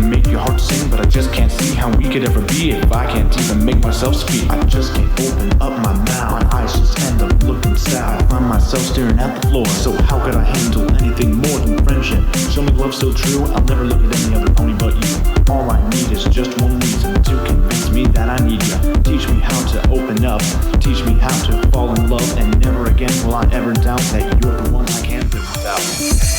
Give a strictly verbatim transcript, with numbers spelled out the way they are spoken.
make your heart sing, but I just can't see how we could ever be if I can't even make myself speak. I just can't open up my mouth, my eyes just end up looking south. I find myself staring at the floor, so how could I handle anything more than friendship? Show me love so true, I'll never look at any other pony but you. All I need is just one reason to convince me that I need you. Teach me how to open up, teach me how to fall in love, and never again will I ever doubt that you're the one I can't live without.